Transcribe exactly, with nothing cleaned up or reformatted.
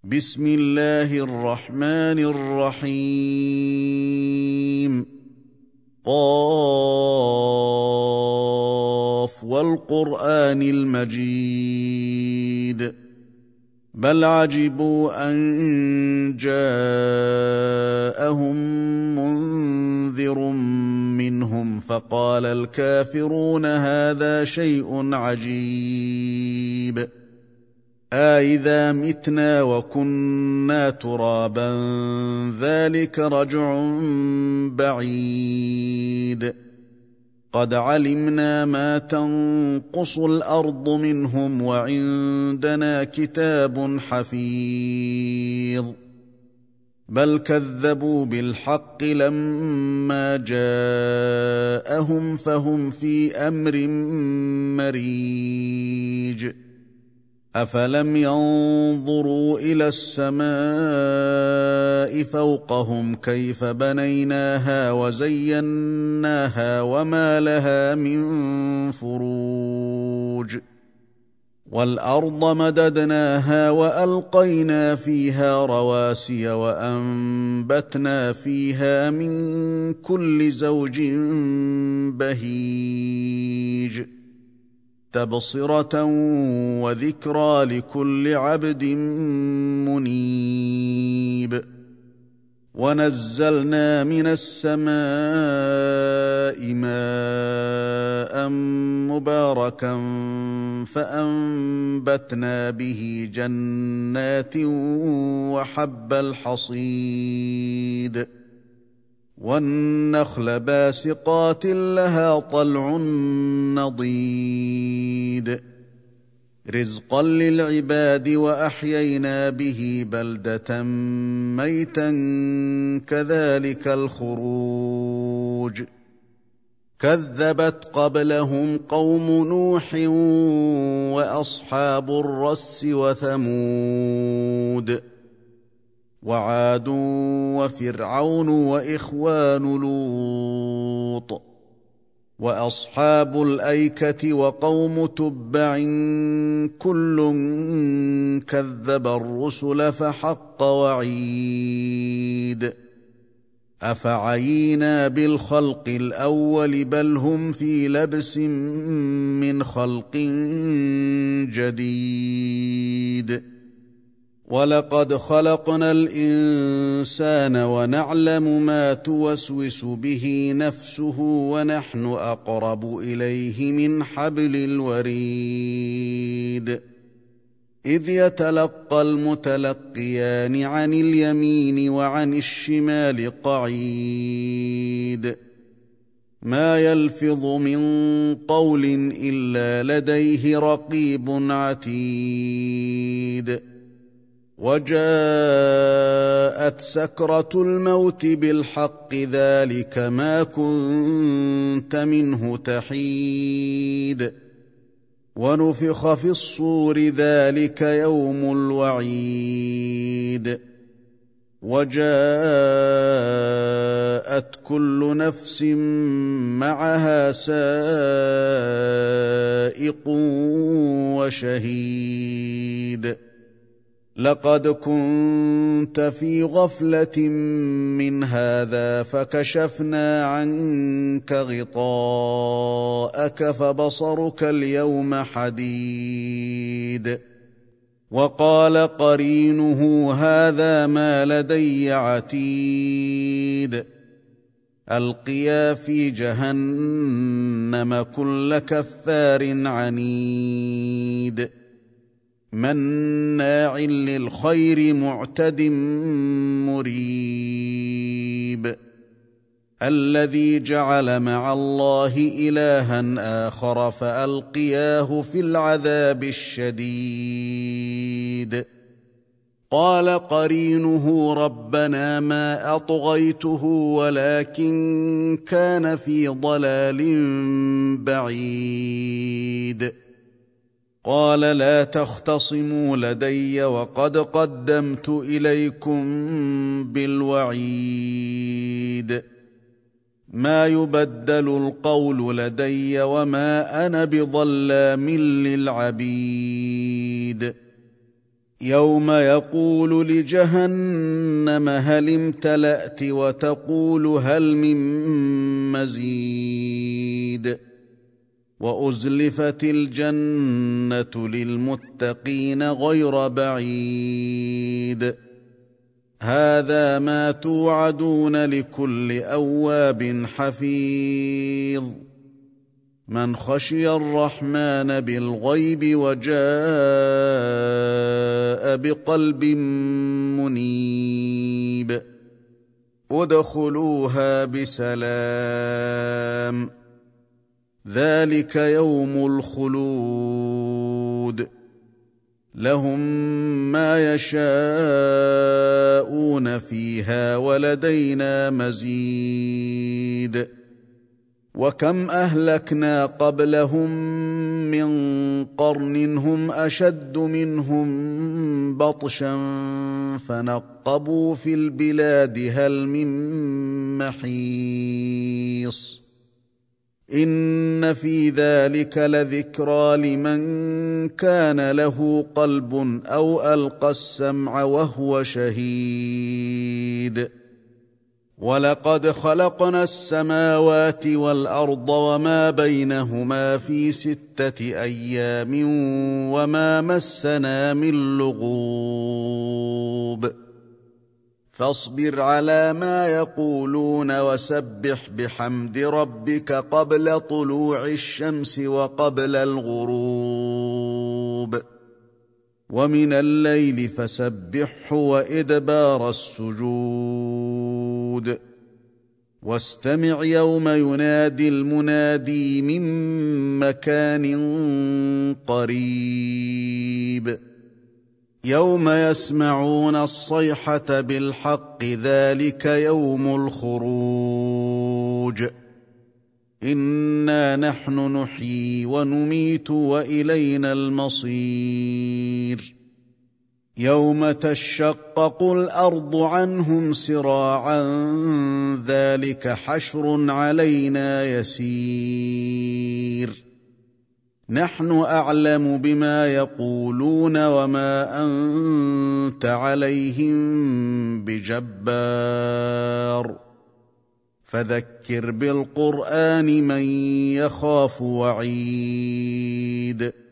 بسم الله الرحمن الرحيم. قاف والقرآن المجيد بل عجبوا أن جاءهم منذر منهم فقال الكافرون هذا شيء عجيب أإذا متنا وكنا ترابا ذلك رجع بعيد قد علمنا ما تنقص الأرض منهم وعندنا كتاب حفيظ بل كذبوا بالحق لما جاءهم فهم في أمر مريج أفلم ينظروا إلى السماء فوقهم كيف بنيناها وزيناها وما لها من فروج والأرض مددناها وألقينا فيها رواسي وأنبتنا فيها من كل زوج بهيج تبصرة وذكرى لكل عبد منيب ونزلنا من السماء ماء مباركا فأنبتنا به جنات وحب الحصيد والنخل باسقات لها طلع نضيد رزقا للعباد وأحيينا به بلدة ميتا كذلك الخروج كذبت قبلهم قوم نوح وأصحاب الرس وثمود وعاد وفرعون وإخوان لوط وأصحاب الأيكة وقوم تبع كل كذب الرسل فحق وعيد أفعينا بالخلق الأول بل هم في لبس من خلق جديد ولقد خلقنا الإنسان ونعلم ما توسوس به نفسه ونحن أقرب إليه من حبل الوريد إذ يتلقى المتلقيان عن اليمين وعن الشمال قعيد ما يلفظ من قول إلا لديه رقيب عتيد وجاءت سكرة الموت بالحق ذلك ما كنت منه تحيد ونفخ في الصور ذلك يوم الوعيد وجاءت كل نفس معها سائق وشهيد لقد كنت في غفلة من هذا فكشفنا عنك غطاءك فبصرك اليوم حديد وقال قرينه هذا ما لدي عتيد ألقيا في جهنم كل كفار عنيد مناع للخير معتد مريب الذي جعل مع الله إلها آخر فألقياه في العذاب الشديد قال قرينه ربنا ما أطغيته ولكن كان في ضلال بعيد قال لا تختصموا لدي وقد قدمت إليكم بالوعيد ما يبدل القول لدي وما أنا بظلام للعبيد يوم يقول لجهنم هل امتلأت وتقول هل من مزيد وأزلفت الجنة للمتقين غير بعيد هذا ما توعدون لكل أواب حفيظ من خشي الرحمن بالغيب وجاء بقلب منيب ادخلوها بسلام ذلك يوم الخلود لهم ما يشاءون فيها ولدينا مزيد وكم أهلكنا قبلهم من قرن هم أشد منهم بطشا فنقبوا في البلاد هل من محيص إن في ذلك لذكرى لمن كان له قلب أو ألقى السمع وهو شهيد ولقد خلقنا السماوات والأرض وما بينهما في ستة أيام وما مسنا من لغوب فاصبر على ما يقولون وسبح بحمد ربك قبل طلوع الشمس وقبل الغروب ومن الليل فسبحه وإدبار السجود واستمع يوم ينادي المنادي من مكان قريب يوم يسمعون الصيحة بالحق ذلك يوم الخروج إنا نحن نحيي ونميت وإلينا المصير يوم تشقق الأرض عنهم سراعا ذلك حشر علينا يسير نحن أعلم بما يقولون وما أنت عليهم بجبار فذكر بالقرآن من يخاف وعيد